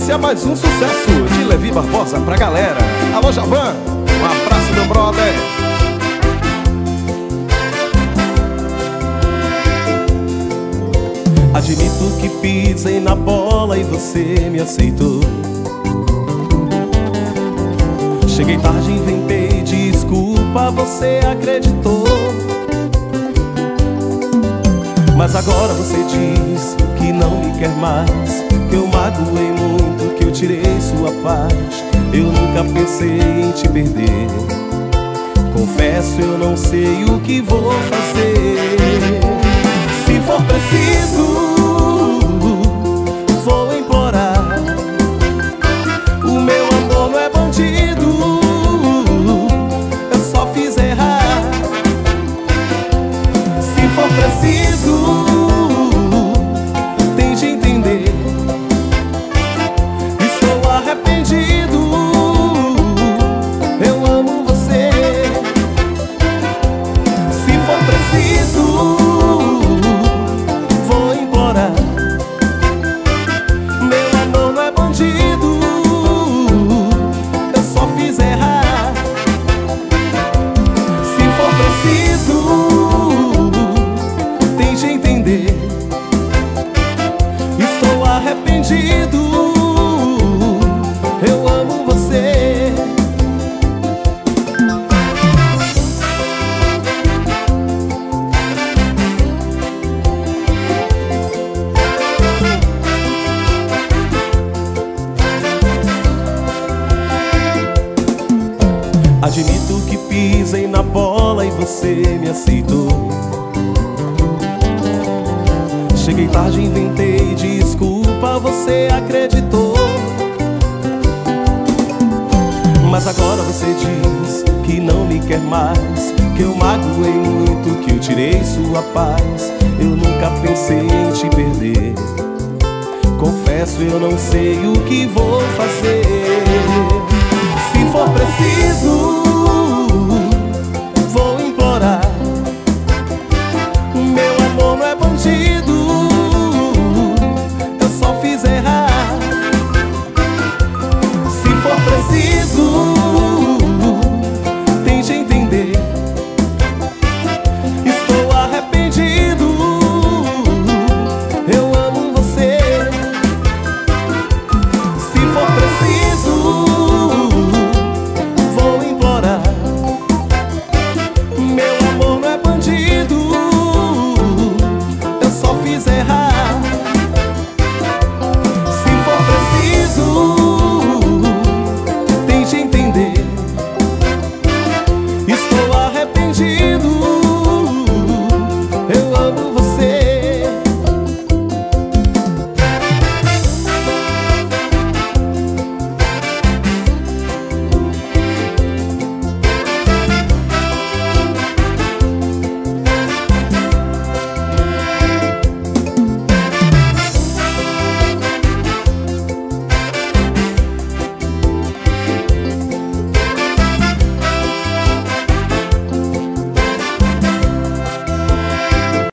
Esse é mais um sucesso de Levi Barbosa pra galera. Alô, Javan, um abraço, meu brother. Admito que pisei na bola e você me aceitou. Cheguei tarde, inventei desculpa, você acreditou. Mas agora você diz que não me quer mais, que eu magoei muito, que eu tirei sua paz. Eu nunca pensei em te perder. Confesso, eu não sei o que vou fazer. Se for preciso, vou implorar. O meu amor não é bandido, eu só fiz errar. Se for preciso, tem de entender. Estou arrependido, eu amo você. Se for preciso, vou implorar. Meu amor não é bandido, eu só fiz errar. Se for preciso, tem de entender. Estou arrependido, eu amo você. Admito que pisei na bola e você me aceitou. Cheguei tarde, inventei desculpa, você acreditou. Mas agora você diz que não me quer mais, que eu magoei muito, que eu tirei sua paz. Eu nunca pensei em te perder. Confesso, eu não sei o que vou fazer. Se for preciso, vou implorar. Meu amor não é bandido, eu só fiz errar. Se for preciso, tem de entender. Estou arrependido, eu amo você. Se for preciso, vou implorar. Meu amor não é bandido, eu só fiz errar.